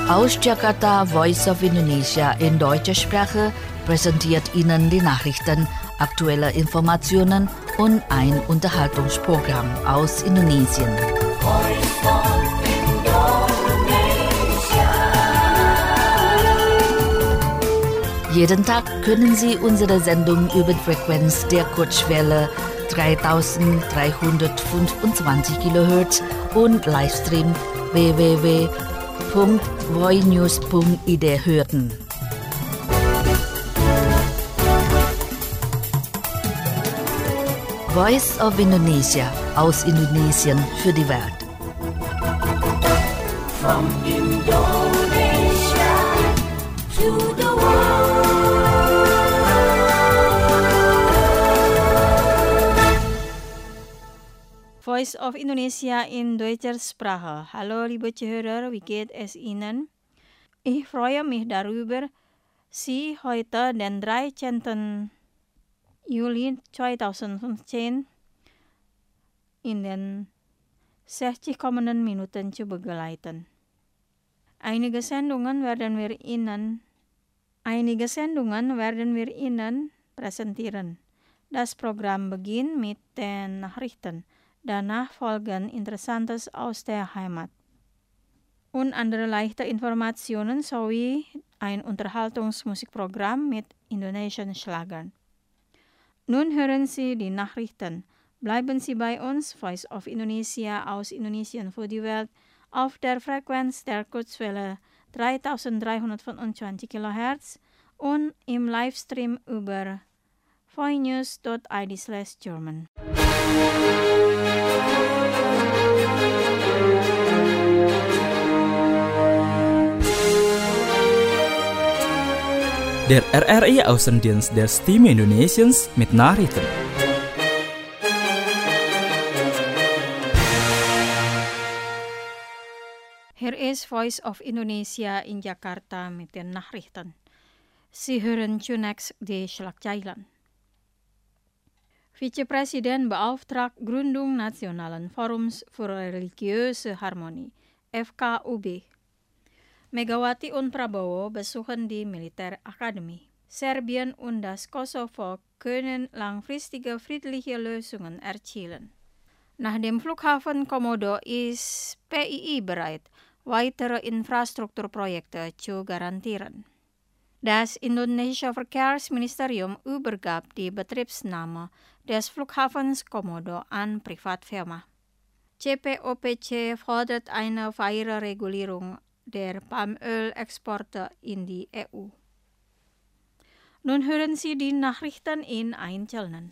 Aus Jakarta, Voice of Indonesia in deutscher Sprache präsentiert Ihnen die Nachrichten, aktuelle Informationen und ein Unterhaltungsprogramm aus Indonesien. Jeden Tag können Sie unsere Sendung über die Frequenz der Kurzwelle 3325 kHz und Livestream www.voinews.id hören. Voice of Indonesia aus Indonesien für die Welt. From Indonesia to the world. Voice of Indonesia in deutscher Sprache. Hallo liebe Zuhörer, wie geht es Ihnen? Ich freue mich darüber, Sie heute den 13. Juli 2015 in den 60 kommenden Minuten zu begleiten. Einige Sendungen werden wir Ihnen präsentieren. Das Programm beginnt mit den Nachrichten. Danach folgen Interessantes aus der Heimat und andere leichte Informationen sowie ein Unterhaltungsmusikprogramm mit Indonesian Schlagern. Nun hören Sie die Nachrichten. Bleiben Sie bei uns, Voice of Indonesia aus Indonesien für die Welt, auf der Frequenz der Kurzwelle 3325 kHz und im Livestream über voinews.id/German. Der RRI-Außendienst der Stimme Indonesiens mit Nachrichten. Hier ist Voice of Indonesia in Jakarta mit den Nachrichten. Sie hören zunächst die Schlagzeilen. Vizepräsident beauftragt Gründung Nationalen Forums für religiöse Harmonie, FKUB. Megawati und Prabowo besuchen die Militärakademie. Serbien und das Kosovo können langfristige friedliche Lösungen erzielen. Nach dem Flughafen Komodo ist PII bereit, weitere Infrastrukturprojekte zu garantieren. Das Indonesische Verkehrsministerium übergab die Betriebsnahme des Flughafens Komodo an Privatfirma. CPOPC fordert eine faire Regulierung der Palmölexporte in die EU. Nun hören Sie die Nachrichten in Einzelnen.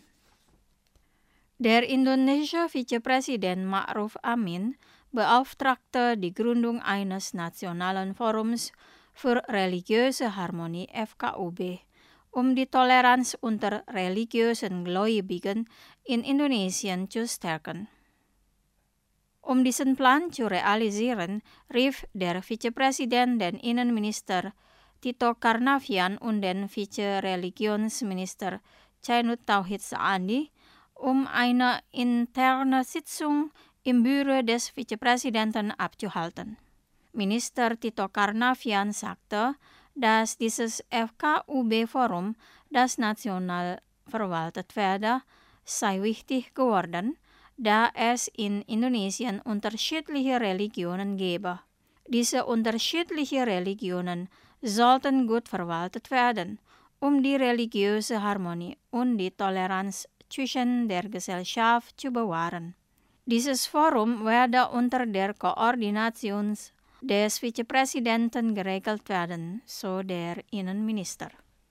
Der indonesische Vizepräsident Ma'ruf Amin beauftragte die Gründung eines nationalen Forums für religiöse Harmonie FKUB, um die Toleranz unter religiösen Gläubigen in Indonesien zu stärken. Um diesen Plan zu realisieren, rief der Vizepräsident den Innenminister Tito Karnavian und den Vize-Religionsminister Zainud Tauhid Saadi um eine interne Sitzung im Büro des Vizepräsidenten abzuhalten. Minister Tito Karnavian sagte, dass dieses FKUB-Forum, das national verwaltet werde, sei wichtig geworden, da es in Indonesien unterschiedliche Religionen gebe. Diese unterschiedlichen Religionen sollten gut verwaltet werden, um die religiöse Harmonie und die Toleranz zwischen der Gesellschaft zu bewahren. Dieses Forum werde unter der Koordination des Vizepräsidenten geregelt werden, so der Innenminister.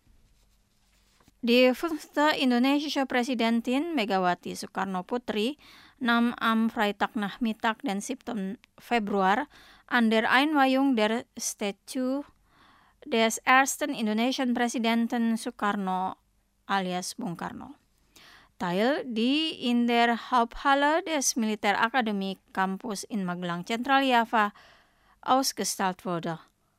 Die 5. indonesische Präsidentin Megawati Soekarno-Putri nahm am Freitagnachmittag, den 7. Februar, an der Einweihung der Statue des ersten indonesischen Präsidenten Soekarno alias Bung Karno teil, die in der Haupthalle des Militärakademie Campus in Magelang, Zentraljava, ausgestellt wurde.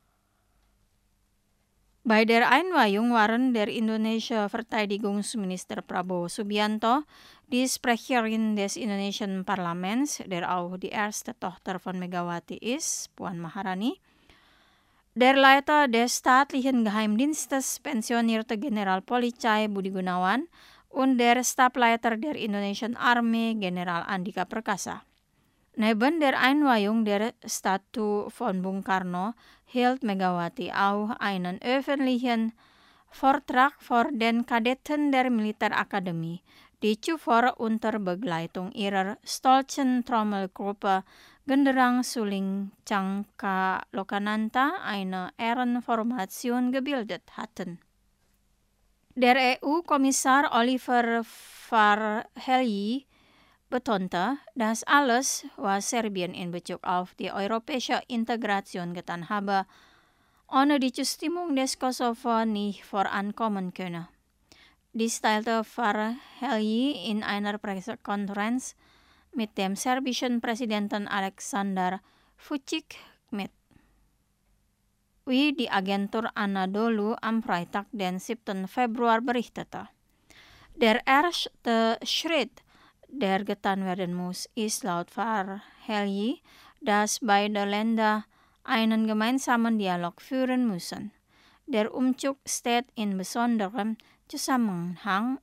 Bei der Einweihung waren der indonesische Verteidigungsminister Prabowo Subianto, die Sprecherin des indonesischen Parlaments, der auch die erste Tochter von Megawati ist, Puan Maharani, Der Leiter des staatlichen Geheimdienstes, pensionierte Generalpolizei Budi Gunawan, und der Stableiter der Indonesian Army, General Andika Perkasa. Neben der Einweihung der Statue von Bung Karno hielt Megawati auch einen öffentlichen Vortrag vor den Kadetten der Militärakademie, die zuvor unter Begleitung ihrer stolzen Trommelgruppe Genderang Suling Cangka Lokananta eine Ehrenformation gebildet hatten. Der EU-Kommissar Oliver Varhelyi betonte, dass alles, was Serbien in Bezug auf die europäische Integration getan habe, ohne die Zustimmung des Kosovo nicht vorankommen könne. Dies teilte Varhelyi in einer Pressekonferenz mit dem serbischen Präsidenten Aleksandar Vučić mit. Wie die Agentur Anadolu am Freitag, den 7. Februar berichtete. Der erste Schritt, der getan werden muss, ist laut Varhelyi, dass beide Länder einen gemeinsamen Dialog führen müssen. Der Umzug steht in besonderem Zusammenhang,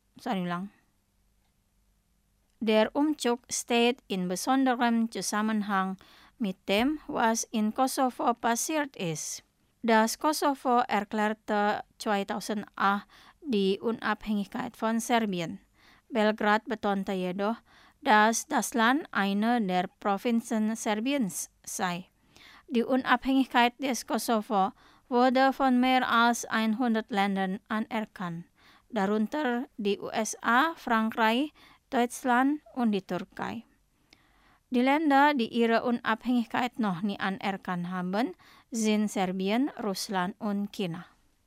mit dem, was in Kosovo passiert ist. Das Kosovo erklärte 2008 die Unabhängigkeit von Serbien. Belgrad betonte jedoch, dass das Land eine der Provinzen Serbiens sei. Die Unabhängigkeit des Kosovo wurde von mehr als 100 Ländern anerkannt, darunter die USA, Frankreich, Deutschland und die Türkei. Die Länder, die ihre Unabhängigkeit noch nie anerkannt haben, sind Serbien, Russland und China.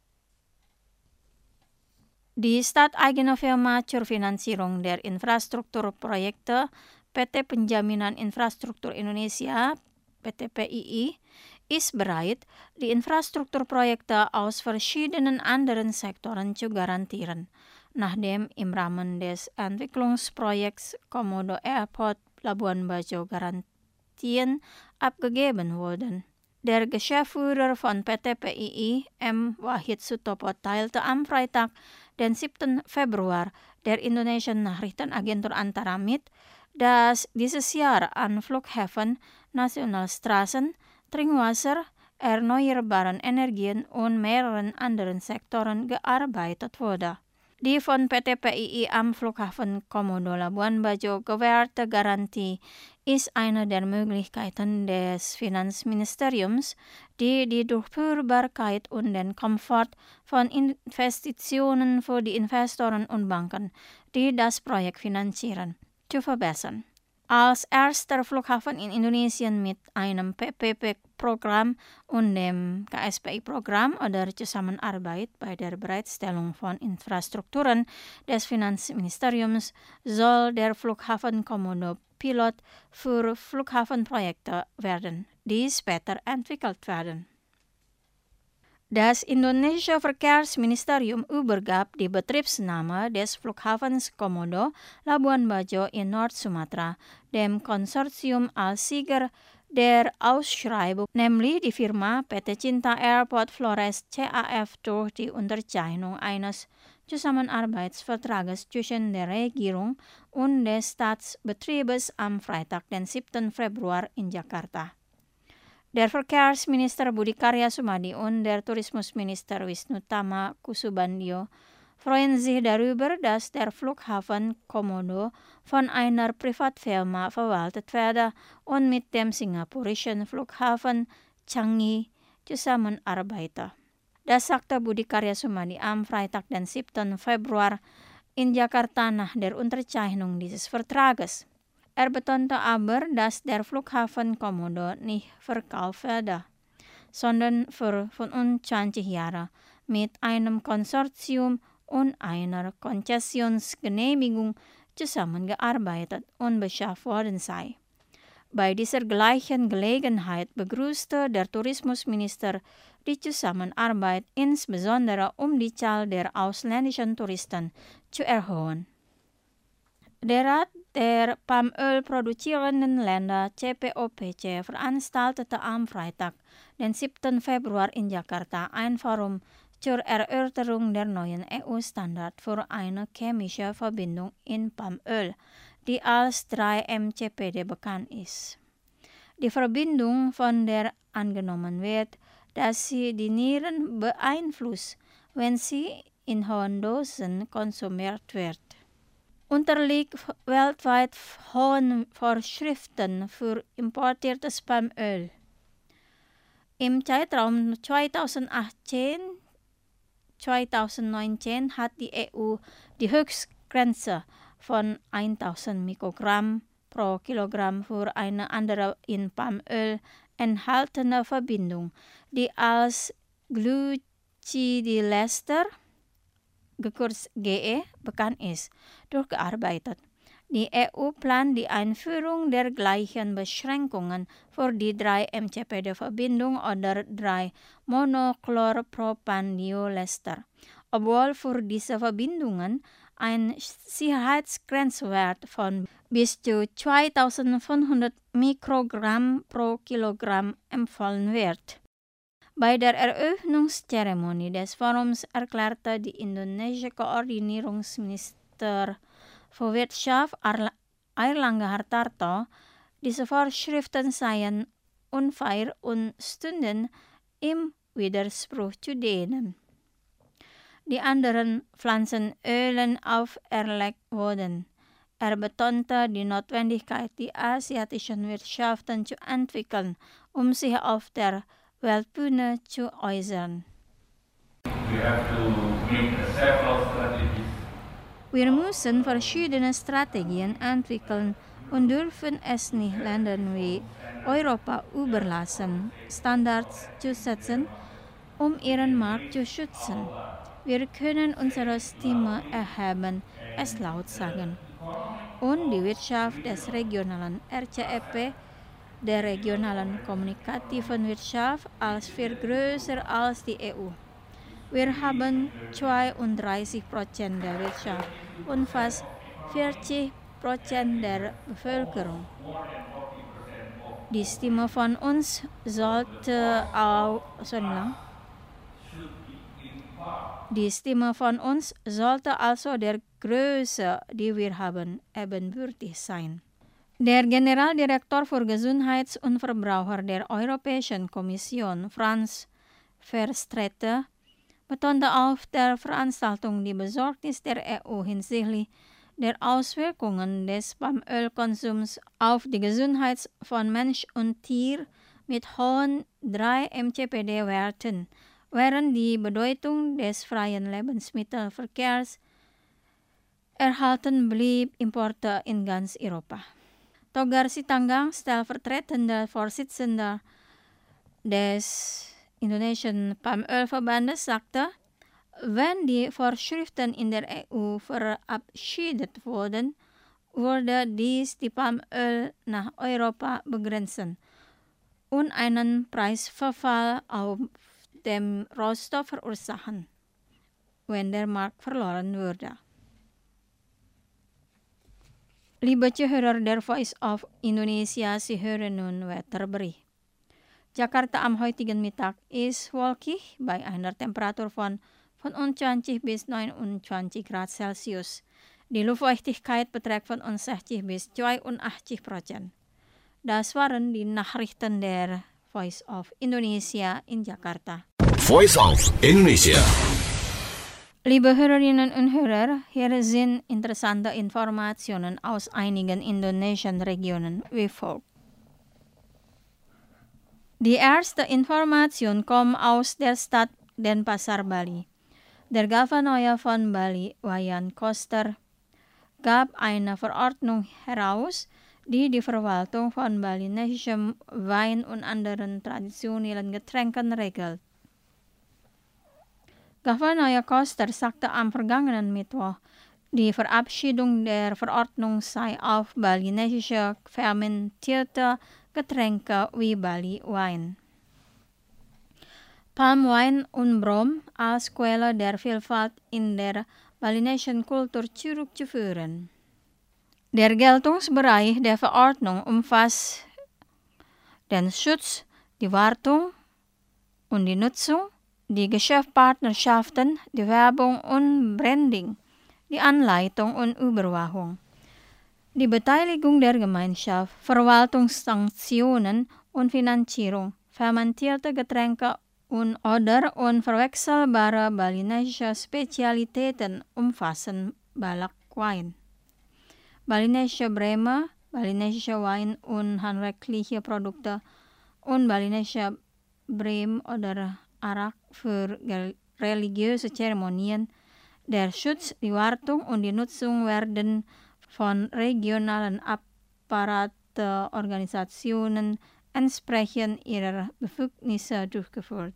Die staateigene Firma zur Finanzierung der Infrastrukturprojekte PT Penjaminan Infrastruktur Indonesia, PT PII, ist bereit, die Infrastrukturprojekte aus verschiedenen anderen Sektoren zu garantieren, nachdem im Rahmen des Entwicklungsprojekts Komodo Airport Labuan Bajo Garantien abgegeben wurden. Der Geschäftsführer von PT PII, M. Wahid Sutopo, teilte am Freitag, den 7. Februar, der Indonesian Nachrichtenagentur Antara mit, dass dieses Jahr an Flughäfen, Nationalstraßen, Trinkwasser, erneuerbaren Energien und mehreren anderen Sektoren gearbeitet wurde. Die von PT PII am Flughafen Komodo Labuan Bajo gewährte Garantie ist eine der Möglichkeiten des Finanzministeriums, die die Durchführbarkeit und den Komfort von Investitionen für die Investoren und Banken, die das Projekt finanzieren, zu verbessern. Als erster Flughafen in Indonesien mit einem PPP-Programm und dem KSPI-Programm oder Zusammenarbeit bei der Bereitstellung von Infrastrukturen des Finanzministeriums soll der Flughafen Komodo Pilot für Flughafenprojekte werden, die später entwickelt werden. Das indonesische Verkehrsministerium übergab die Betriebsnahme des Flughafens Komodo Labuan Bajo in Nord-Sumatra dem Konsortium als Sieger der Ausschreibung, nämlich die Firma PT Cinta Airport Flores CAF, durch die Unterzeichnung eines Zusammenarbeitsvertrages zwischen der Regierung und des Staatsbetriebes am Freitag, den 7. Februar in Jakarta. Der Verkehrsminister Budi Karya Sumadi und der Tourismusminister Wisnu Tama Kusubandio freuen sich darüber, dass der Flughafen Komodo von einer Privatfirma verwaltet werde und mit dem singapurischen Flughafen Changi zusammenarbeite. Das sagte Budi Karya Sumadi am Freitag, den 7. Februar in Jakarta nach der Unterzeichnung dieses Vertrages. Er betonte aber, dass der Flughafen Komodo nicht verkauft werde, sondern für 25 Jahre mit einem Konsortium und einer Konzessionsgenehmigung zusammengearbeitet und beschafft worden sei. Bei dieser gleichen Gelegenheit begrüßte der Tourismusminister die Zusammenarbeit, insbesondere um die Zahl der ausländischen Touristen zu erhöhen. Der Rat Der Palmöl produzierenden Länder CPOPC veranstaltete am Freitag, den 7. Februar in Jakarta, ein Forum zur Erörterung der neuen EU-Standard für eine chemische Verbindung in Palmöl, die als 3-MCPD bekannt ist. Die Verbindung, von der angenommen wird, dass sie die Nieren beeinflusst, wenn sie in hohen Dosen konsumiert wird, unterliegt weltweit hohen Vorschriften für importiertes Palmöl. Im Zeitraum 2018-2019 hat die EU die Höchstgrenze von 1000 Mikrogramm pro Kilogramm für eine andere in Palmöl enthaltene Verbindung, die als Glucidylester, gekürzt GE, bekannt ist, durchgearbeitet. Die EU plant die Einführung der gleichen Beschränkungen für die 3-MCPD-Verbindung oder 3-Monochlorpropandiolester, obwohl für diese Verbindungen ein Sicherheitsgrenzwert von bis zu 2500 Mikrogramm pro Kilogramm empfohlen wird. Bei der Eröffnungszeremonie des Forums erklärte die indonesische Koordinierungsminister für Wirtschaft Airlangga Hartarto, diese Vorschriften seien unfair und stünden im Widerspruch zu denen, die anderen Pflanzenölen auferlegt wurden. Er betonte die Notwendigkeit, die asiatischen Wirtschaften zu entwickeln, um sich auf der Weltbühne zu äußern. Wir müssen verschiedene Strategien entwickeln und dürfen es nicht Ländern wie Europa überlassen, Standards zu setzen, um ihren Markt zu schützen. Wir können unsere Stimme erheben, es laut sagen. Und die Wirtschaft des regionalen RCEP, der regionalen kommunikativen Wirtschaft, als viel größer als die EU. Wir haben 32% der Wirtschaft und fast 40% der Bevölkerung. Die Stimme von uns sollte also der Größe, die wir haben, ebenbürtig sein. Der Generaldirektor für Gesundheit und Verbraucher der Europäischen Kommission, Frans Verstraeten, betonte auf der Veranstaltung die Besorgnis der EU hinsichtlich der Auswirkungen des Palmölkonsums auf die Gesundheit von Mensch und Tier mit hohen 3-MCPD-Werten, während die Bedeutung des freien Lebensmittelverkehrs erhalten blieb, Importe in ganz Europa. Togar Sitanggang, stellvertretender Vorsitzender des Indonesischen Palmölverbandes, sagte, wenn die Vorschriften in der EU verabschiedet wurden, würde dies die Palmöl nach Europa begrenzen und einen Preisverfall auf dem Rohstoff verursachen, wenn der Markt verloren würde. Liebe Zuhörer der Voice of Indonesia, Sie hören nun Wetterbericht. Jakarta am heutigen Mittag ist wolkig bei einer Temperatur von 25 bis 29 Grad Celsius. Die Luftfeuchtigkeit beträgt von 60 bis 82%. Das waren die Nachrichten der Voice of Indonesia in Jakarta. Voice of Indonesia. Liebe Hörerinnen und Hörer, hier sind interessante Informationen aus einigen indonesischen Regionen wie folgt. Die erste Information kommt aus der Stadt Denpasar, Bali. Der Gouverneur von Bali, Wayan Koster, gab eine Verordnung heraus, die die Verwaltung von balinesischem Wein und anderen traditionellen Getränken regelt. Gouverneur Koster sagte am vergangenen Mittwoch, die Verabschiedung der Verordnung sei auf balinesische fermentierte Getränke wie Bali Wine, Palmwein und Brom als Quelle der Vielfalt in der balinesischen Kultur zurückzuführen. Der Geltungsbereich der Verordnung umfasst den Schutz, die Wartung und die Nutzung, die Geschäftspartnerschaften, die Werbung und Branding, die Anleitung und Überwachung, die Beteiligung der Gemeinschaft, Verwaltungssanktionen und Finanzierung, fermentierte Getränke und/oder unverwechselbare Balinesische Spezialitäten umfassen Balak-Wein, Balinesische Breme, Balinesische Wein und handwerkliche Produkte und Balinesische Brem oder Arak für religiöse Zeremonien. Der Schutz, die Wartung und die Nutzung werden von regionalen Apparatorganisationen entsprechend ihrer Befugnisse durchgeführt.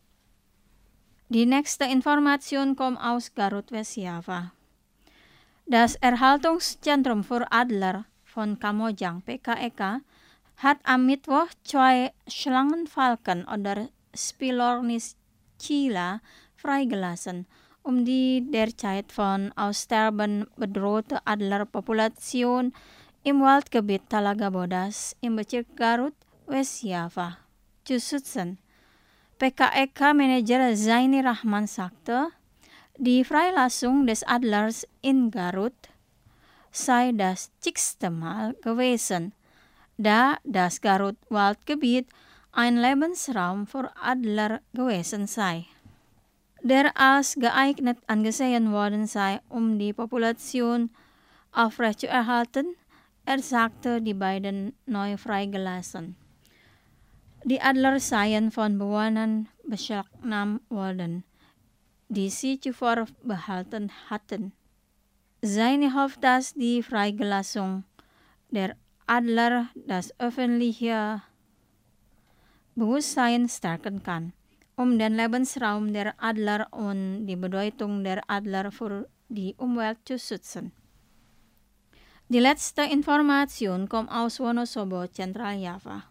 Die nächste Information kommt aus Garut, West-Java. Das Erhaltungszentrum für Adler von Kamojang, PKEK, hat am Mittwoch 2 Schlangenfalken oder Spilornis chila freigelassen, um die derzeit von Aussterben bedrohte Adlerpopulation im Waldgebiet Talaga Bodas im Bezirk Garut, West-Java zu schützen. PKEK-Manager Zaini Rahman sagte, die Freilassung des Adlers in Garut sei das zigste Mal gewesen, da das Garut-Waldgebiet ein Lebensraum für Adler gewesen sei, der als geeignet angesehen worden sei, um die Population aufrechtzuerhalten. Er sagte, die beiden neu freigelassen. Die Adler seien von Bewohnern beschlagnahmt worden, die sie zuvor behalten hatten. Zaini hofft, dass die Freigelassung der Adler das öffentliche Bewusstsein stärken kann, um den Lebensraum der Adler und die Bedeutung der Adler für die Umwelt zu schützen. Die letzte Information kommt aus Wonosobo, Zentraljava.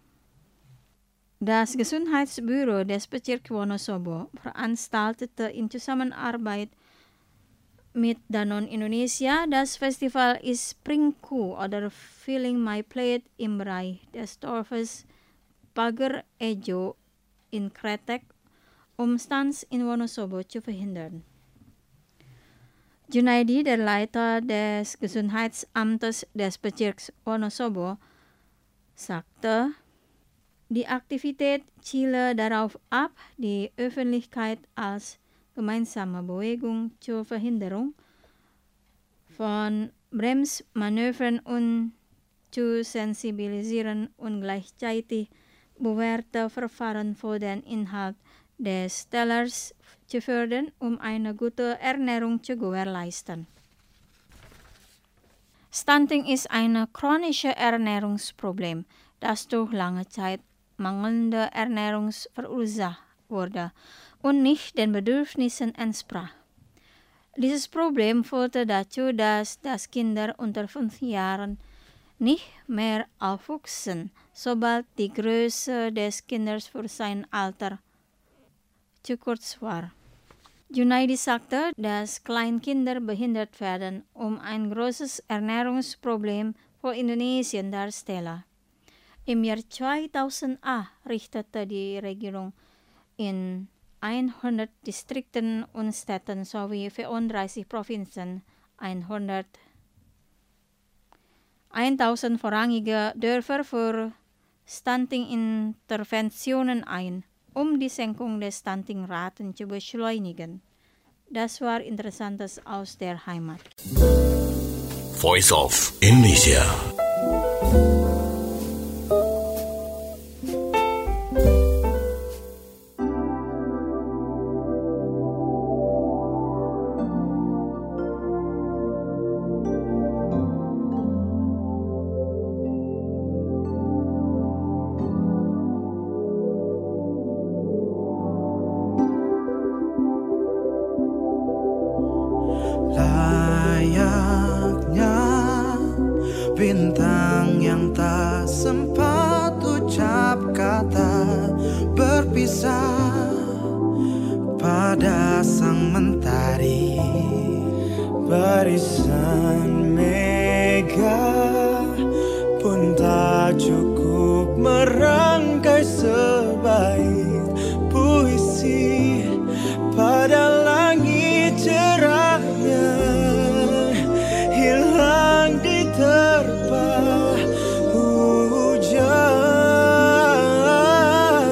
Das Gesundheitsbüro des Bezirks Wonosobo veranstaltete in Zusammenarbeit mit Danone Indonesia das Festival Ispringku oder Filling My Plate im Bereich des Dorfes Pager Ejo in Kretek, um Stunts in Wonosobo zu verhindern. Junaidi, der Leiter des Gesundheitsamtes des Bezirks Wonosobo, sagte, die Aktivität ziele darauf ab, die Öffentlichkeit als gemeinsame Bewegung zur Verhinderung von Bremsmanövern und zu sensibilisieren und gleichzeitig bewährte Verfahren für den Inhalt des Tellers zu fördern, um eine gute Ernährung zu gewährleisten. Stunting ist ein chronisches Ernährungsproblem, das durch lange Zeit mangelnde Ernährung verursacht wurde und nicht den Bedürfnissen entsprach. Dieses Problem führte dazu, dass Kinder unter 5 Jahren nicht mehr aufwuchsen, sobald die Größe des Kindes für sein Alter zu kurz war. Junaidi sagte, dass Kleinkinder behindert werden, ein großes Ernährungsproblem für Indonesien darstelle. Im Jahr 2008 richtete die Regierung in 100 Distrikten und Städten sowie 34 Provinzen 1000 vorrangige Dörfer für Stunting-Interventionen ein, um die Senkung der Stunting-Raten zu beschleunigen. Das war Interessantes aus der Heimat. Voice of Indonesia. Bintang yang tak sempat ucap kata berpisah pada sang mentari, barisan mega cukup merangkai sebaik puisi pada langit cerahnya, hilang diterpa hujan.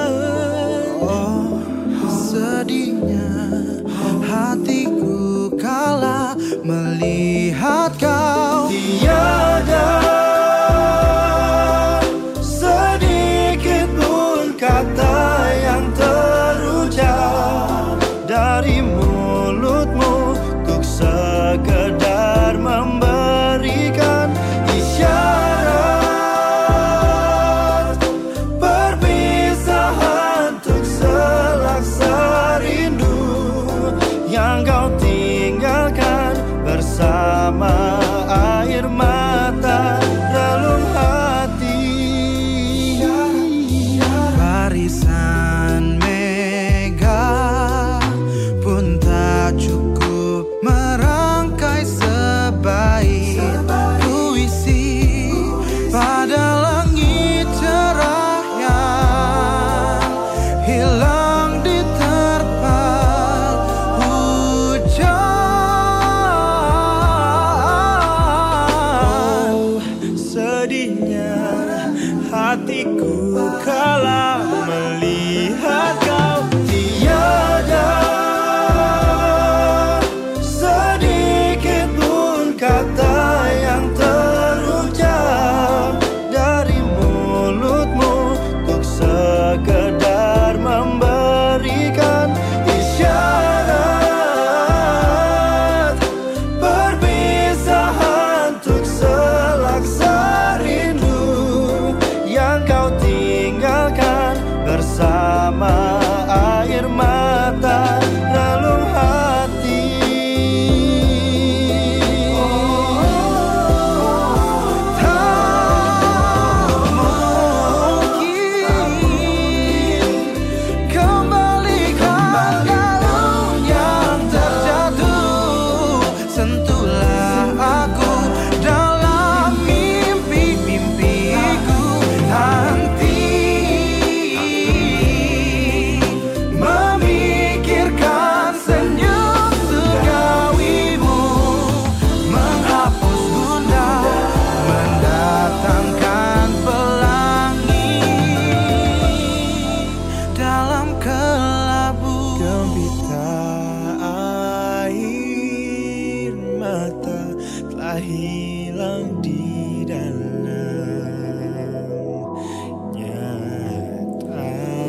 Oh, sedihnya hatiku kala melihat kau tiada sedikit pun kata yang terucap dari mulutmu untuk sekedar memberikan isyarat perpisahan untuk selaksa rindu yang kau tinggalkan bersama air mata relung hati. Barisan mega pun tak cukup merangkai sebaik puisi pada langit cerah yang hilang diterpa hujan. Sedihnya hatiku kala melihat kau tiada sedikit pun kata yang terucap dari mulutmu untuk sekedar memberikan isyarat perpisahan untuk selaksa rindu yang kau tinggalkan bersama air mata relung hati. Tak mungkin kembalikan kalung yang terjatuh. Sentuhlah aku dalam mimpi-mimpiku nanti, memikirkan senyum surgawimu, menghapus gundah, mendatangkan pelangi dalam kelabu. Gembita air mata telah hilang di dalam nyata.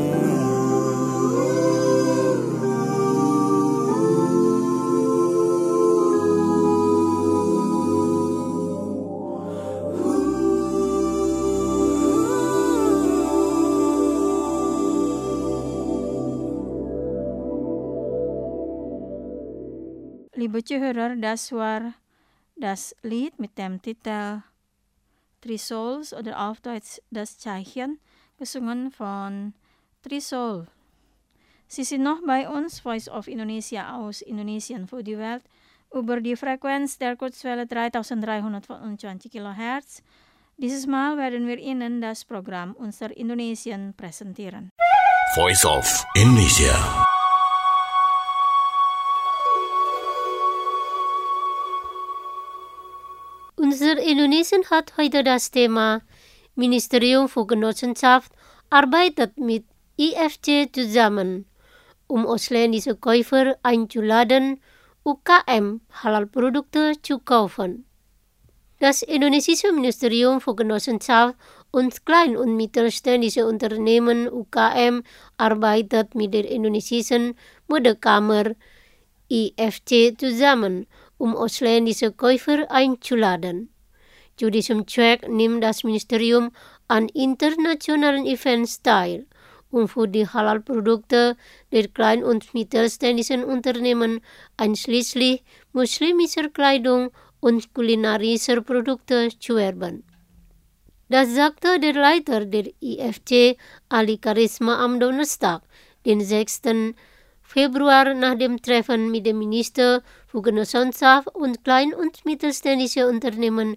Liebe Zuhörer, das war das Lied mit dem Titel Three Souls oder auf Deutsch Das Zeichen, gesungen von Three Soul. Sie sind noch bei uns, Voice of Indonesia aus Indonesien für die Welt, über die Frequenz der Kurzwelle 3325 kHz. Dieses Mal werden wir Ihnen das Programm unser Indonesien präsentieren. Voice of Indonesia. Unser Indonesien hat heute das Thema Ministerium für Genossenschaft arbeitet mit IFC zusammen, um ausländische Käufer einzuladen, UKM Halalprodukte zu kaufen. Das indonesische Ministerium für Genossenschaft und Klein- und Mittelständische Unternehmen UKM arbeitet mit der indonesischen Modekammer IFC zusammen, um ausländische Käufer einzuladen. Zu diesem Zweck nimmt das Ministerium an internationalen Events teil, um für die Halal-Produkte der kleinen und mittelständischen Unternehmen einschließlich muslimischer Kleidung und kulinarischer Produkte zu werben. Das sagte der Leiter der IFC, Ali Karisma, am Donnerstag, den 6. Februar nach dem Treffen mit dem Minister für Genossenschaft und Klein- und Mittelständische Unternehmen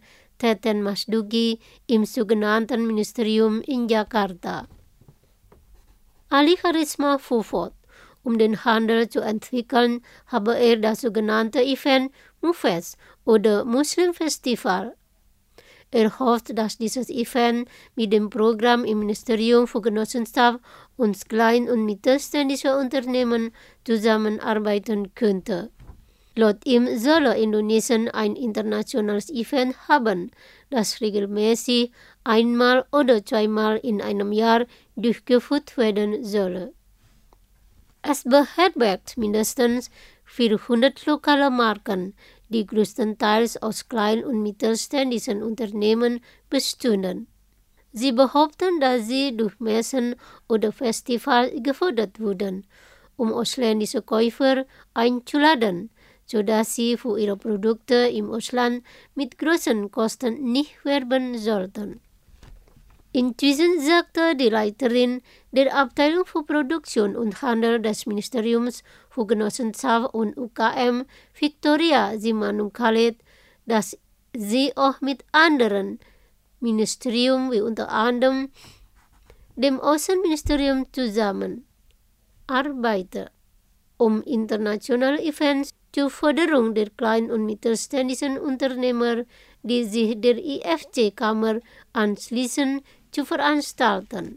Teten Masdugi im sogenannten Ministerium in Jakarta. Ali Karisma Fufot. Den Handel zu entwickeln, habe das sogenannte Event MUFES oder Muslim Festival. Hofft, dass dieses Event mit dem Programm im Ministerium für Genossenschaft und Klein- und Mittelständische Unternehmen zusammenarbeiten könnte. Laut ihm solle Indonesien ein internationales Event haben, das regelmäßig einmal oder zweimal in einem Jahr durchgeführt werden solle. Es beherbergt mindestens 400 lokale Marken, die größtenteils aus kleinen und mittelständischen Unternehmen bestünden. Sie behaupten, dass sie durch Messen oder Festivals gefördert wurden, ausländische Käufer einzuladen, sodass sie für ihre Produkte im Ausland mit großen Kosten nicht werben sollten. Inzwischen sagte die Leiterin der Abteilung für Produktion und Handel des Ministeriums für Genossenschaft und UKM, Victoria Simanung Khalid, dass sie auch mit anderen Ministerien wie unter anderem dem Außenministerium zusammen arbeite, internationale Events zur Förderung der kleinen und mittelständischen Unternehmer, die sich der IFC-Kammer anschließen, zu veranstalten.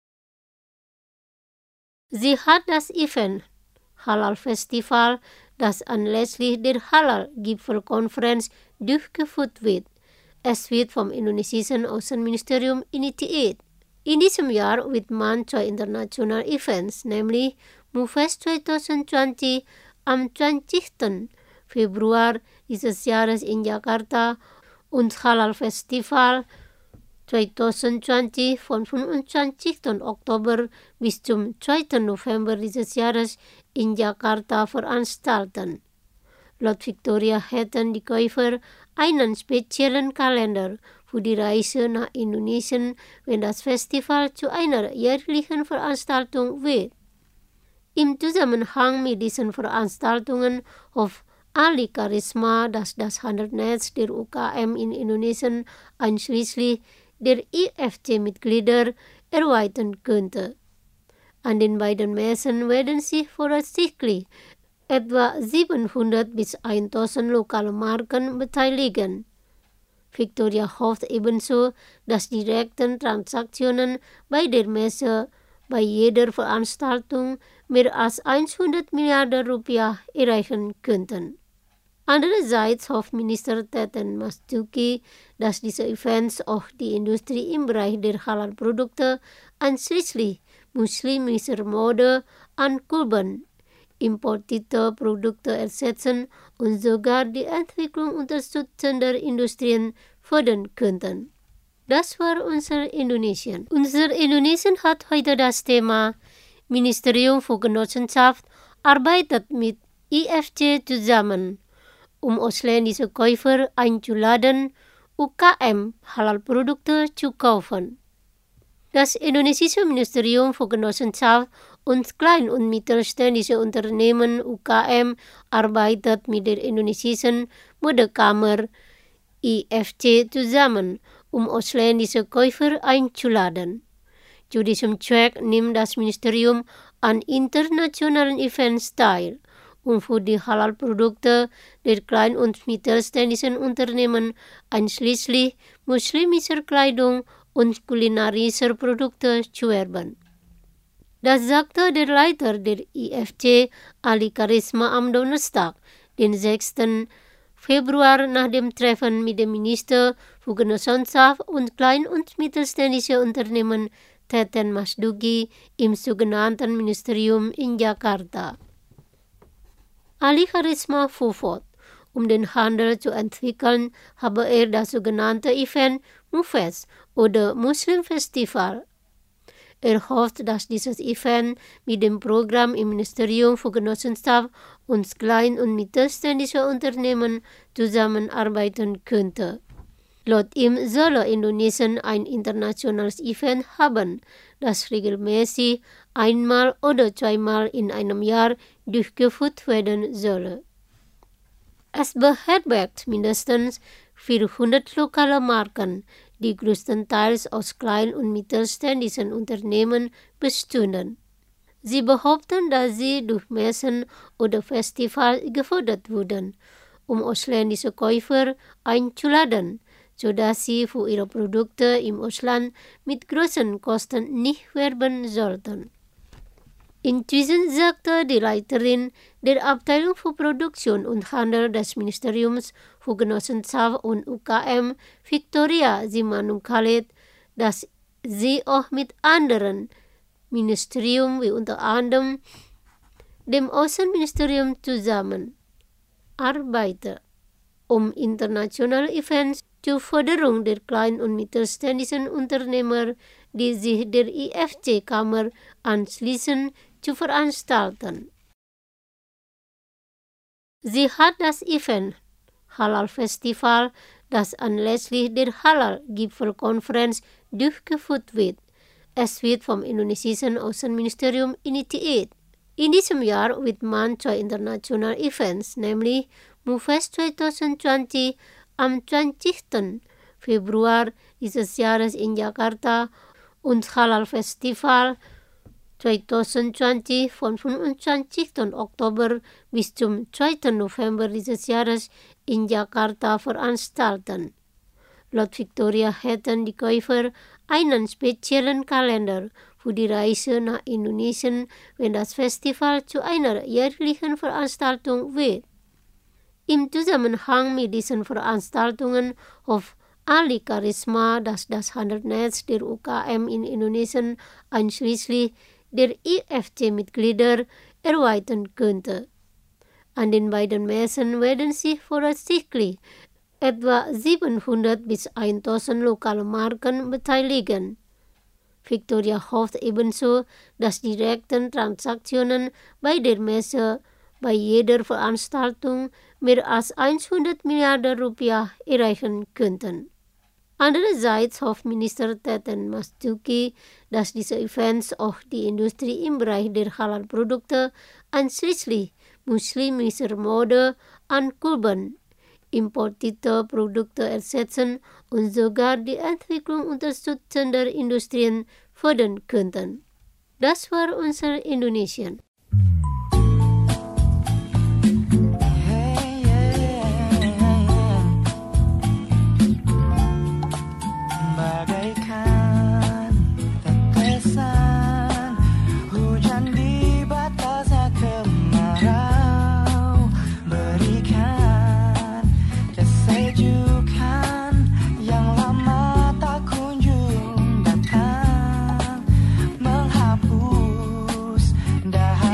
Sie hat das Event Halal Festival, das anlässlich der Halal-Gipfelkonferenz durchgeführt wird. Es wird vom indonesischen Außenministerium initiiert. In diesem Jahr wird man 2 internationale Events, nämlich MUFES 2020 am 20. Februar dieses Jahres in Jakarta und Halal Festival 2020 von 25. Oktober bis zum 2. November dieses Jahres in Jakarta veranstalten. Laut Victoria hätten die Käufer einen speziellen Kalender für die Reise nach Indonesien, wenn das Festival zu einer jährlichen Veranstaltung wird. Im Zusammenhang mit diesen Veranstaltungen hofft Ali Karisma, dass das Handelsnetz der UKM in Indonesien einschließlich der IFC-Mitglieder erweitern könnte. An den beiden Messen werden sich voraussichtlich etwa 700 bis 1000 lokale Marken beteiligen. Victoria hofft ebenso, dass direkten Transaktionen bei der Messe bei jeder Veranstaltung mehr als 100 Milliarden Rupiah erreichen könnten. Andererseits hofft Minister Teten Masdugi, dass diese Events auch die Industrie im Bereich der Halal-Produkte, einschließlich muslimischer Mode, Ankurban, importierte Produkte ersetzen und sogar die Entwicklung unterstützender Industrien fördern könnten. Das war unser Indonesien. Unser Indonesien hat heute das Thema Ministerium für Genossenschaft arbeitet mit IFC zusammen, ausländische Käufer einzuladen, UKM Halal-Produkte zu kaufen. Das indonesische Ministerium für Genossenschaft und Klein- und Mittelständische Unternehmen UKM arbeitet mit der indonesischen Modekammer IFC zusammen, ausländische Käufer einzuladen. Zu diesem Zweck nimmt das Ministerium an internationalen Events teil, für die Halal-Produkte der kleinen und mittelständischen Unternehmen einschließlich muslimischer Kleidung und kulinarischer Produkte zu werben. Das sagte der Leiter der IFC, Ali Karisma, am Donnerstag, den 6. Februar nach dem Treffen mit dem Minister für Genossenschaft und Klein- und Mittelständische Unternehmen Teten Masdugi im sogenannten Ministerium in Jakarta. Ali Karisma Fufot. Den Handel zu entwickeln, habe das sogenannte Event MUFES oder Muslim Festival. Hofft, dass dieses Event mit dem Programm im Ministerium für Genossenschaft und Klein- und Mittelständische Unternehmen zusammenarbeiten könnte. Laut ihm solle Indonesien ein internationales Event haben, das regelmäßig einmal oder zweimal in einem Jahr durchgeführt werden solle. Es beherbergt mindestens 400 lokale Marken, die größtenteils aus kleinen und mittelständischen Unternehmen bestünden. Sie behaupten, dass sie durch Messen oder Festivals gefördert wurden, um ausländische Käufer einzuladen, sodass sie für ihre Produkte im Ausland mit großen Kosten nicht werben sollten. Inzwischen sagte die Leiterin der Abteilung für Produktion und Handel des Ministeriums für Genossenschaft und UKM, Victoria Simanung Khalid, dass sie auch mit anderen Ministerium wie unter anderem dem Außenministerium zusammen arbeite, um internationale Events zur Förderung der kleinen und mittelständischen Unternehmer, die sich der IFC-Kammer anschließen, zu veranstalten. Sie hat das Event Halal Festival, das anlässlich der Halal-Gipfelkonferenz durchgeführt wird. Es wird vom indonesischen Außenministerium initiiert. In diesem Jahr wird man 2 internationale Events, nämlich MUFES 2020 am 20. Februar dieses Jahres in Jakarta und Halal Festival 2020 von 25. Oktober bis zum 2. November dieses Jahres in Jakarta veranstalten. Laut Victoria hätten die Käufer einen speziellen Kalender für die Reise nach Indonesien, wenn das Festival zu einer jährlichen Veranstaltung wird. Im Zusammenhang mit diesen Veranstaltungen hofft Ali Karisma, dass das Handelsnetz der UKM in Indonesien einschließlich der IFC-Mitglieder erweitern könnte. An den beiden Messen werden sich voraussichtlich etwa 700 bis 1000 lokale Marken beteiligen. Victoria hofft ebenso, dass direkten Transaktionen bei der Messe bei jeder Veranstaltung mehr als 100 Milliarden Rupiah erreichen könnten. Andererseits hofft Minister Teten Mas-Duki, dass diese Events auch die Industrie im Bereich der Halal-Produkte einschließlich muslimischer Mode ankurbeln, importierte Produkte ersetzen und sogar die Entwicklung unterstützender Industrien fördern könnten. Das war unser Indonesien. Bagaikan tetesan hujan di batasnya kemarau, berikan kesejukan yang lama tak kunjung datang, menghapus dahaga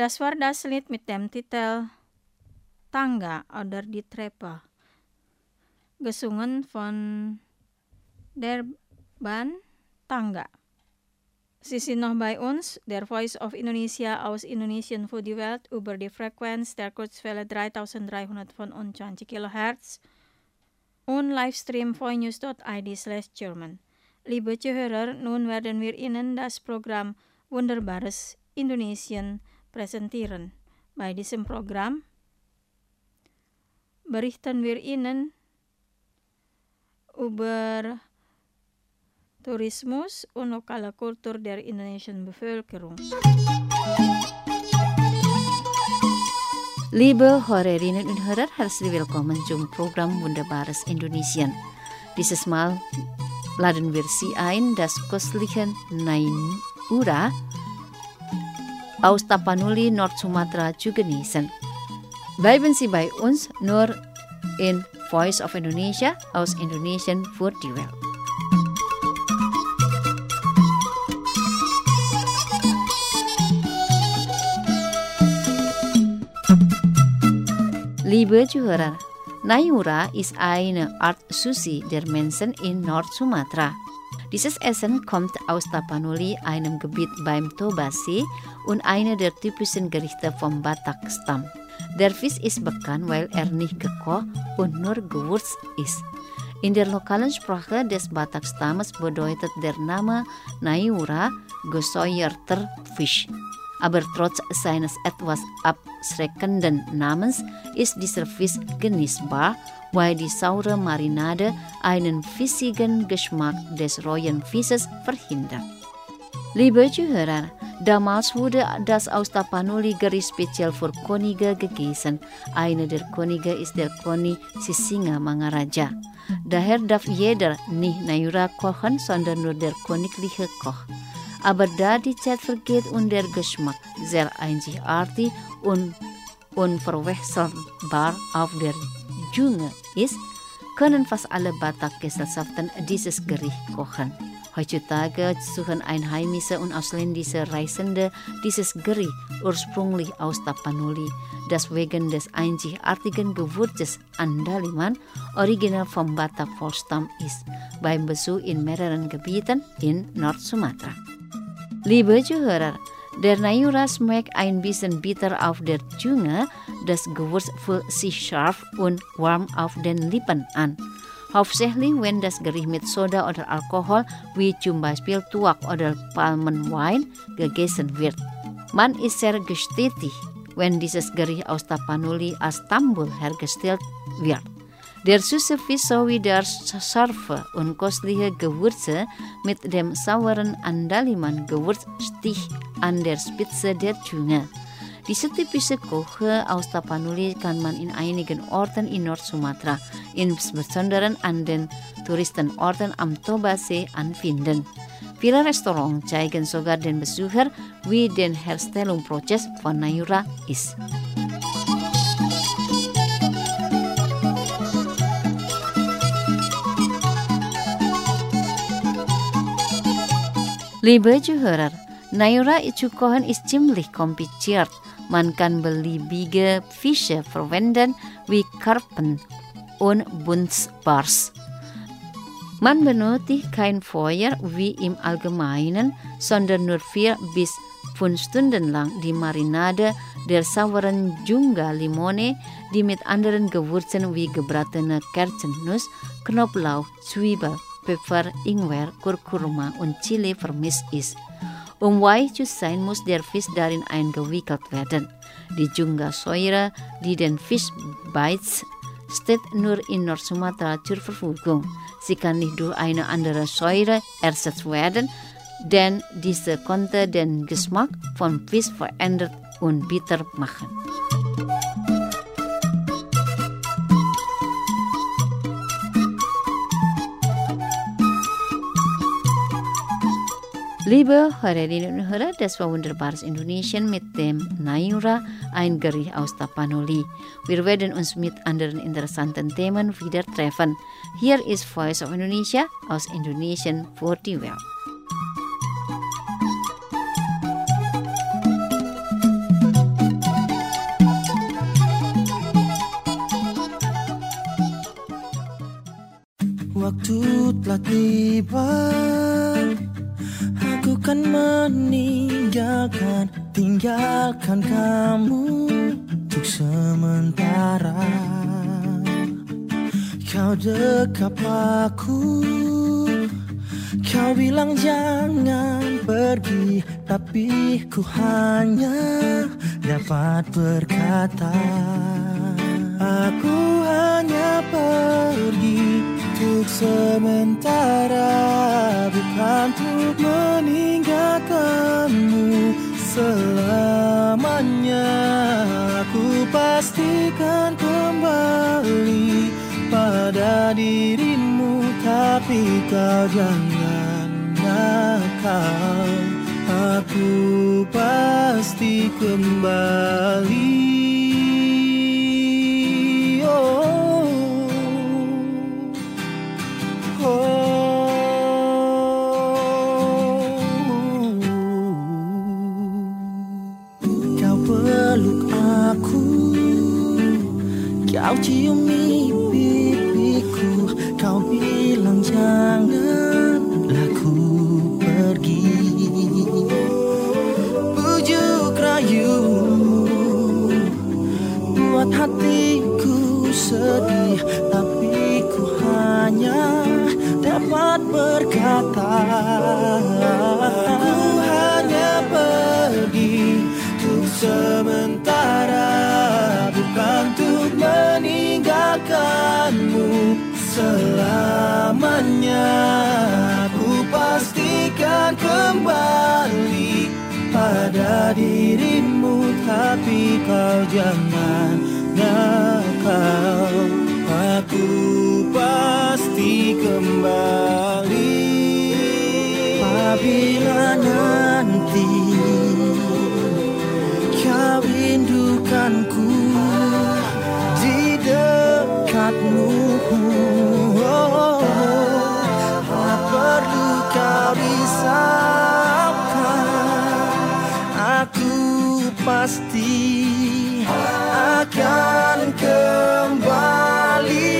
Das war das Lied mit dem Titel Tangga oder Die Treppe, gesungen von der Band Tangga. Sie sind noch bei uns, der Voice of Indonesia aus Indonesian für die Welt über die Frequenz der Kurzwelle 3325 kHz und Livestream voinews.id/German. Liebe Zuhörer, nun werden wir Ihnen das Programm Wunderbares Indonesien präsentieren. Bei diesem Programm berichten wir Ihnen über Tourismus und lokale Kultur der indonesischen Bevölkerung. Liebe Hörerinnen und Hörer, herzlich willkommen zum Programm Wunderbares Indonesien. Dieses Mal laden wir Sie ein, das köstliche Nayura aus Tapanuli, Nord-Sumatra zu genießen. Bleiben Sie bei uns nur in Voice of Indonesia aus Indonesien für die Welt. Liebe Zuhörer, Nayura ist eine Art Sushi der Menschen in Nord-Sumatra. Dieses Essen kommt aus Tapanuli, einem Gebiet beim Toba-See und einer der typischen Gerichte vom Batak-Stamm. Der Fisch ist bekannt, weil er nicht gekocht und nur gewürzt ist. In der lokalen Sprache des Batak-Stammes bedeutet der Name Nayura gesäuerter Fisch. Aber trotz seines etwas abschreckenden Namens ist dieser Fisch genießbar, weil die saure Marinade einen fissigen Geschmack des rohen Fisches verhindert. Liebe Zuhörer, damals wurde das aus Tapanuli Gericht speziell für Könige gegessen. Einer der Könige ist der König Sisinga Mangaraja. Daher darf jeder nicht Nayura kochen, sondern nur der königliche Koch. Aber da die Zeit vergeht und der Geschmack sehr einzigartig und unverwechselbar auf der Zunge ist, können fast alle Batak-Gesellschaften dieses Gericht kochen. Heutzutage suchen einheimische und ausländische Reisende dieses Gericht ursprünglich aus Tapanuli, das wegen des einzigartigen Gewürzes Andaliman original vom Batak-Volksstamm ist, beim Besuch in mehreren Gebieten in Nord-Sumatra. Liebe Zuhörer, der Nayura schmeckt ein bisschen bitter auf der Zunge, das Gewürz fühlt sich scharf und warm auf den Lippen an. Hauptsächlich, wenn das Gericht mit Soda oder Alkohol, wie zum Beispiel Tuak oder Palmenwein, gegessen wird. Man ist sehr gestärkt, wenn dieses Gericht aus Tapanuli als Tambul hergestellt wird. Der süße Fisch sowie der scharfe und köstliche Gewürze mit dem sauren Andaliman-Gewürz sticht an der Spitze der Zunge. Diese typische Küche aus Tapanuli kann man in einigen Orten in Nord-Sumatra, insbesondere an den Touristenorten am Toba-See, anfinden. Viele Restaurants zeigen sogar den Besucher, wie der Herstellungsprozess von Nayura ist. Liebe Zuhörer, Nayura zu kochen ist ziemlich kompliziert. Man kann beliebige Fische verwenden wie Karpfen und Buntsbarsch. Man benötigt kein Feuer wie im Allgemeinen, sondern nur 4 bis 5 Stunden lang die Marinade der sauren Junga-Limone, die mit anderen Gewürzen wie gebratene Kerzennuss, Knoblauch, Zwiebel, Pfeffer, Ingwer, Kurkuma und Chili vermischt ist. Um weich zu sein, muss der Fisch darin eingewickelt werden. Die Junga-Säure, die den Fisch beißt, steht nur in Nord-Sumatra zur Verfügung. Sie kann nicht durch eine andere Säure ersetzt werden, denn diese konnte den Geschmack vom Fisch verändern und bitter machen. Liebe Hörerinnen und Hörer, das war Wunderbares Indonesien mit dem Nayura, ein Gericht aus Tapanuli. Wir werden uns mit anderen interessanten Themen wieder treffen. Hier ist Voice of Indonesia aus Indonesien für die Welt. waktu telah tiba. Aku kan tinggalkan kamu untuk sementara. Kau dekap aku, kau bilang jangan pergi, tapi ku hanya dapat berkata, aku hanya pergi untuk sementara, bukan untuk meninggalkanmu selamanya. Aku pastikan kembali pada dirimu, tapi kau jangan nakal. Aku pasti kembali. Kau peluk aku, kau ciumi pipiku, kau bilang janganlah ku pergi. Bujuk rayumu buat hatiku sedih, tapi ku hanya dapat berkata, aku hanya pergi untuk sementara, bukan untuk meninggalkanmu selamanya. Aku pastikan kembali pada dirimu, tapi kau jangan nakal. Aku pasti kembali apabila nanti kau rindukanku di dekatmu. Tak perlu kau risaukan, aku pasti akan kembali.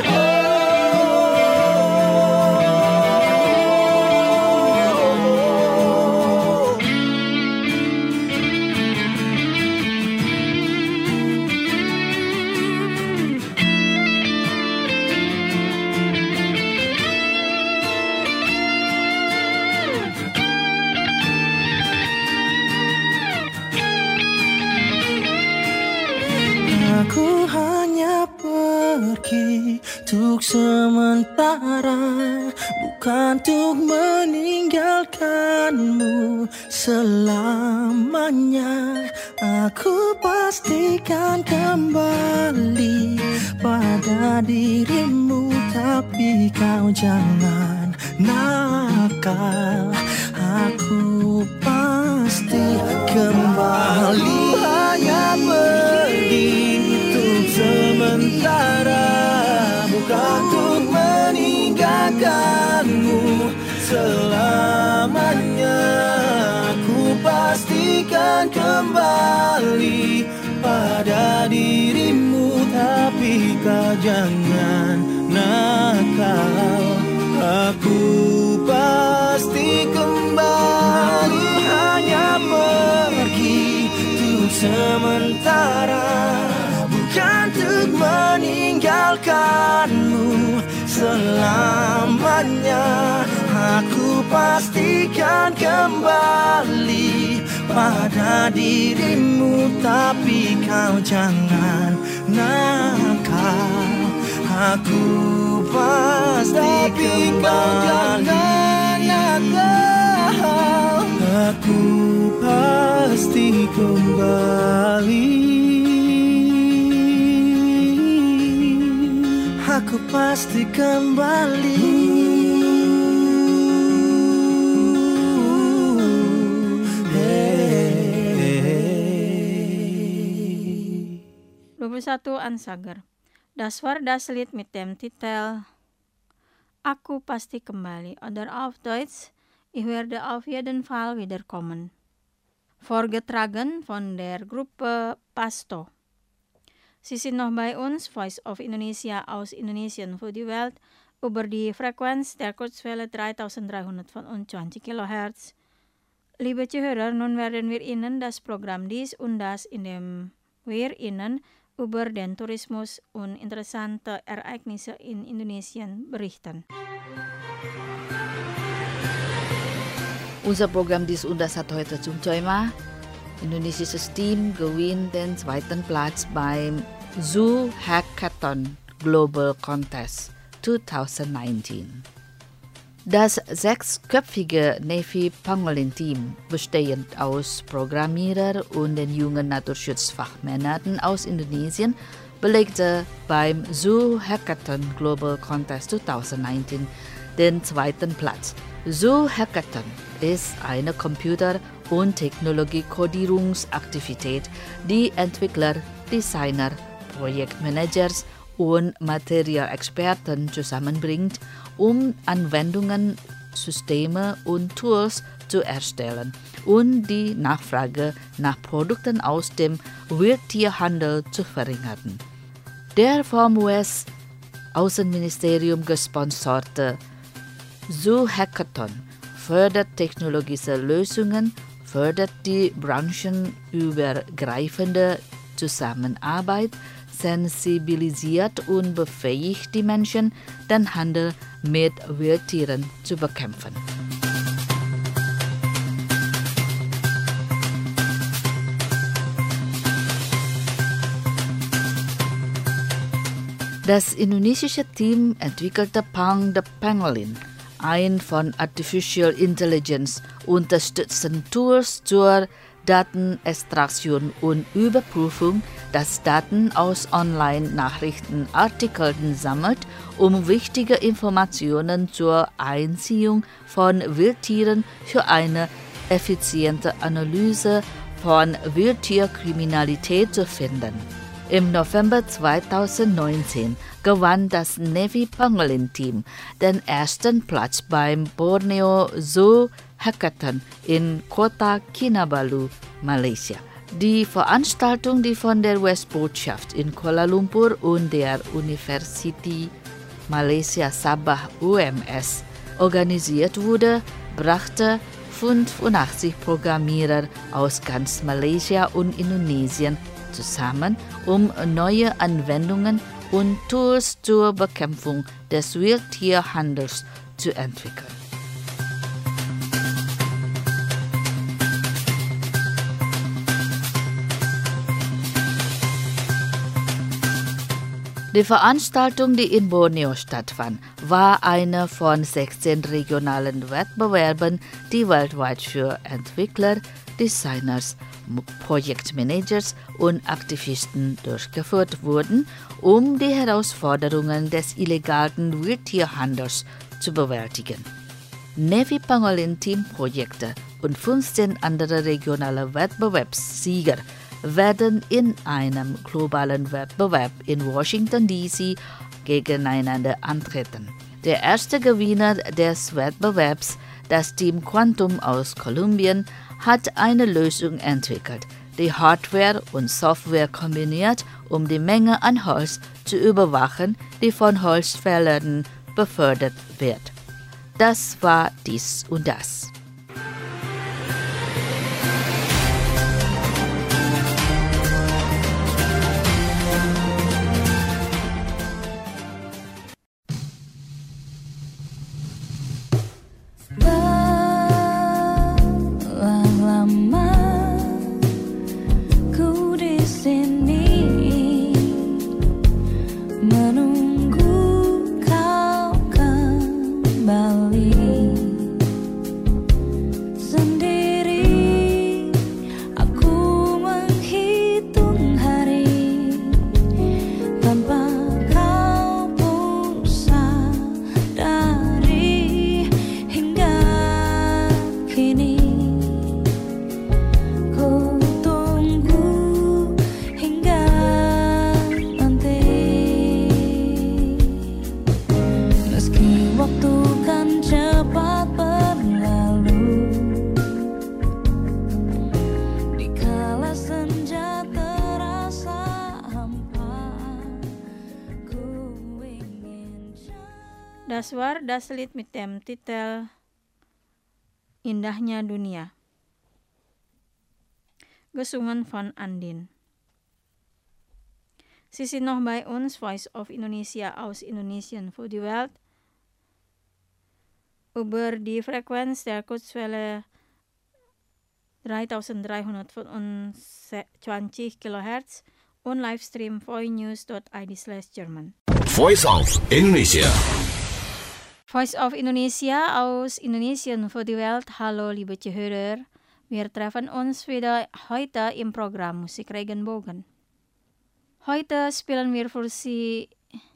Aku hanya pergi untuk sementara, bukan untuk meninggalkanmu selamanya. Aku pastikan kembali pada dirimu, tapi kau jangan nakal. Aku pasti kembali. Hanya pergi untuk sementara, bukan untuk meninggalkanmu selamanya. Aku pastikan kembali pada dirimu, tapi kau jangan nakal. Aku pasti kembali. Hanya pergi untuk sementara, bukan untuk meninggalkanmu selamanya. Aku pastikan kembali pada dirimu, tapi kau jangan nakal. Aku pasti kembali. Aku pasti kembali. Aku pasti kembali. Hey. 21 Ansager. Das war das Lied mit dem Titel Aku pasti kembali, oder auf Deutsch Ich werde auf jeden Fall wiederkommen. Vorgetragen von der Gruppe Pasto. Sie sind noch bei uns, Voice of Indonesia aus Indonesien für die Welt, über die Frequenz der Kurzwelle 3325 kHz. Liebe Zuhörer, nun werden wir Ihnen das Programm Dies und Das, in dem wir Ihnen über den Tourismus und interessante Ereignisse in Indonesien berichten. Unser Programm Dies und Das hat heute zum Thema: Indonesisches Team gewinnt den 2. Platz beim Zoo Hackathon Global Contest 2019. Das 6-köpfige Navy Pangolin-Team, bestehend aus Programmierer und den jungen Naturschutzfachmännern aus Indonesien, belegte beim Zoo Hackathon Global Contest 2019 den 2. Platz. Zoo Hackathon ist eine Computer- und Technologie-Kodierungsaktivität, die Entwickler, Designer, Projektmanagers und Materialexperten zusammenbringt, um Anwendungen, Systeme und Tools zu erstellen und die Nachfrage nach Produkten aus dem Wildtierhandel zu verringern. Der vom US-Außenministerium gesponserte Zoo Hackathon fördert technologische Lösungen, fördert die branchenübergreifende Zusammenarbeit, sensibilisiert und befähigt die Menschen, den Handel mit Wildtieren zu bekämpfen. Das indonesische Team entwickelte Pang the Pangolin, ein von Artificial Intelligence unterstützten Tools zur Datenextraktion und Überprüfung, das Daten aus Online-Nachrichtenartikeln sammelt, um wichtige Informationen zur Einziehung von Wildtieren für eine effiziente Analyse von Wildtierkriminalität zu finden. Im November 2019 gewann das Navy Pangolin-Team den 1. Platz beim Borneo Zoo Hackathon in Kota Kinabalu, Malaysia. Die Veranstaltung, die von der US-Botschaft in Kuala Lumpur und der University Malaysia Sabah UMS organisiert wurde, brachte 85 Programmierer aus ganz Malaysia und Indonesien zusammen, um neue Anwendungen und Tools zur Bekämpfung des Wildtierhandels zu entwickeln. Die Veranstaltung, die in Borneo stattfand, war eine von 16 regionalen Wettbewerben, die weltweit für Entwickler, Designers, Projektmanagers und Aktivisten durchgeführt wurden, um die Herausforderungen des illegalen Wildtierhandels zu bewältigen. Navy Pangolin-Team-Projekte und 15 andere regionale Wettbewerbssieger werden in einem globalen Wettbewerb in Washington, D.C. gegeneinander antreten. Der erste Gewinner des Wettbewerbs, das Team Quantum aus Kolumbien, hat eine Lösung entwickelt, die Hardware und Software kombiniert, um die Menge an Holz zu überwachen, die von Holzfällern befördert wird. Das war Dies und Das. Menunggu kau kembali. Das war das Lied mit dem Titel Indahnya Dunia, gesungen von Andin. Sie sind noch bei uns, Voice of Indonesia aus Indonesien für die Welt, über die Frequenz der Kurzwelle 3325 kHz und Livestream voinews.id/German. Voice of Indonesia. Voice of Indonesia aus Indonesien für die Welt. Hallo liebe Zuhörer, wir treffen uns wieder heute im Programm Musik Regenbogen. Heute spielen wir für Sie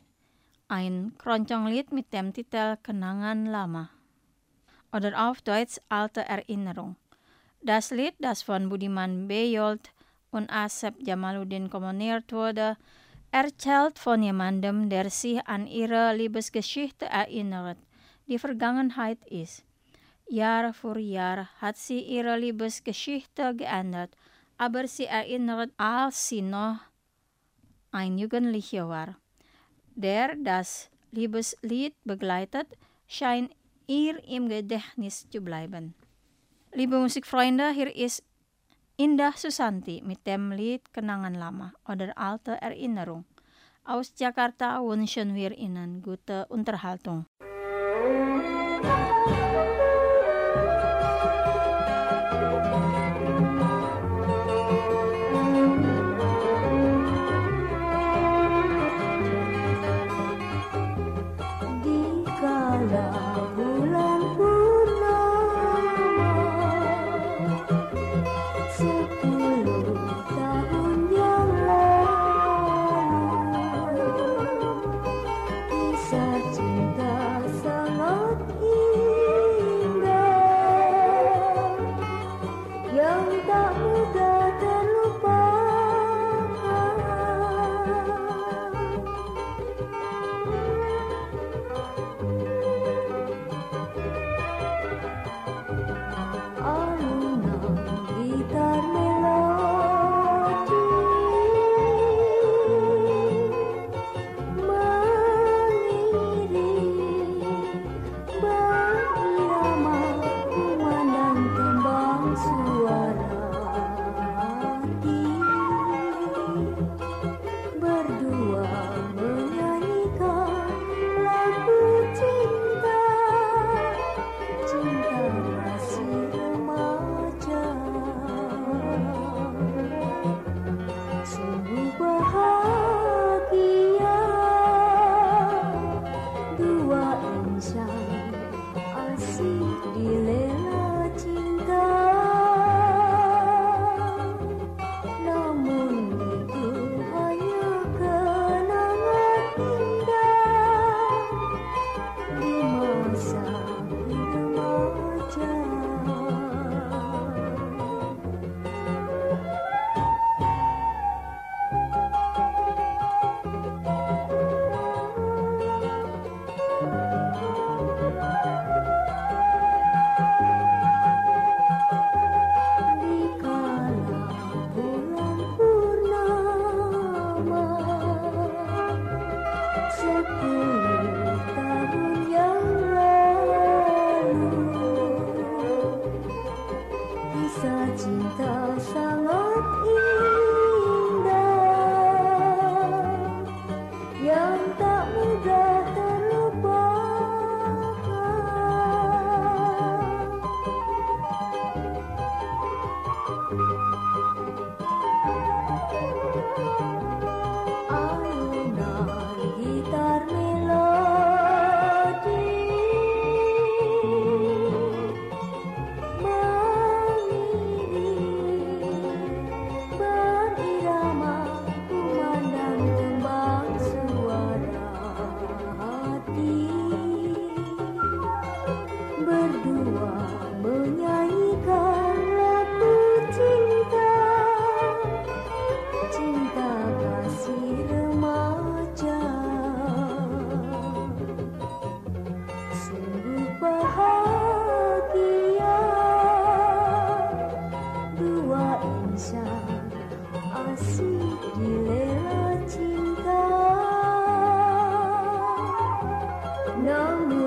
ein Keroncong-Lied mit dem Titel Kenangan Lama oder auf Deutsch Alte Erinnerung. Das Lied, das von Budiman Bejold und Asep Jamaluddin komponiert wurde, erzählt von jemandem, der sich an ihre Liebesgeschichte erinnert, die Vergangenheit ist. Jahr für Jahr hat sie ihre Liebesgeschichte geändert, aber sie erinnert, als sie noch ein Jugendlicher war. Der das Liebeslied begleitet, scheint ihr im Gedächtnis zu bleiben. Liebe Musikfreunde, hier ist Indah Susanti mit dem Lied Kenangan Lama oder Alte Erinnerung. Aus Jakarta wünschen wir Ihnen gute Unterhaltung. Namun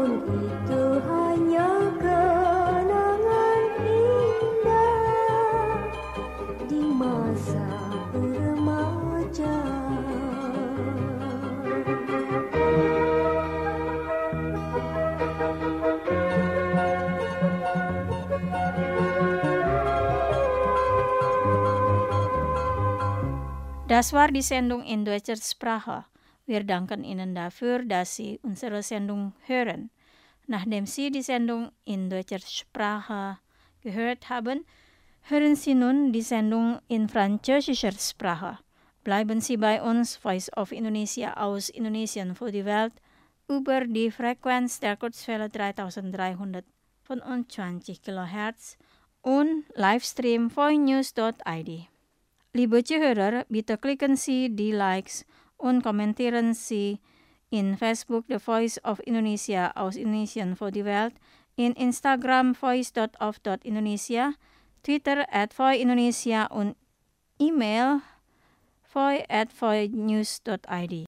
Das war die Sendung in deutscher Sprache. Wir danken Ihnen dafür, dass Sie unsere Sendung hören. Nachdem Sie die Sendung in deutscher Sprache gehört haben, hören Sie nun die Sendung in französischer Sprache. Bleiben Sie bei uns, Voice of Indonesia aus Indonesien für die Welt, über die Frequenz der Kurzwelle 3325 kHz und Livestream voinews.id. Liebe Zuhörer, bitte klicken Sie die Likes und kommentieren Sie in Facebook The Voice of Indonesia aus Indonesien für die Welt, in Instagram voice.of.indonesia, Twitter @voindonesia und E-Mail voi@voinews.id.